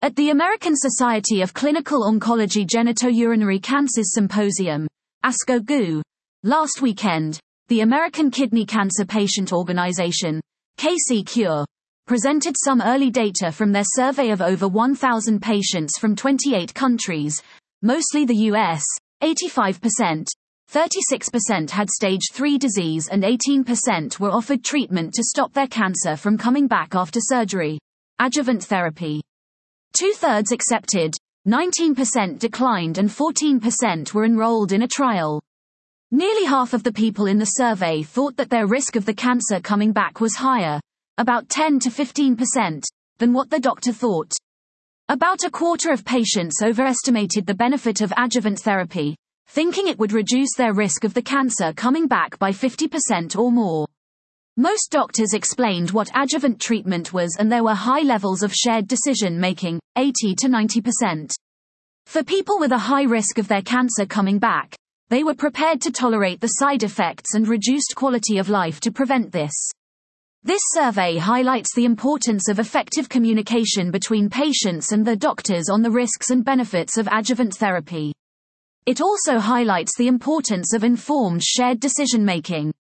At the American Society of Clinical Oncology Genitourinary Cancers Symposium, ASCO-GU, last weekend, the American Kidney Cancer Patient Organization, KC-CURE, presented some early data from their survey of over 1,000 patients from 28 countries, mostly the US. 85%, 36% had stage 3 disease and 18% were offered treatment to stop their cancer from coming back after surgery, adjuvant therapy. 2/3 accepted, 19% declined and 14% were enrolled in a trial. Nearly half of the people in the survey thought that their risk of the cancer coming back was higher, about 10 to 15%, than what the doctor thought. About a quarter of patients overestimated the benefit of adjuvant therapy, thinking it would reduce their risk of the cancer coming back by 50% or more. Most doctors explained what adjuvant treatment was, and there were high levels of shared decision-making, 80 to 90%. For people with a high risk of their cancer coming back, they were prepared to tolerate the side effects and reduced quality of life to prevent this. This survey highlights the importance of effective communication between patients and their doctors on the risks and benefits of adjuvant therapy. It also highlights the importance of informed shared decision-making.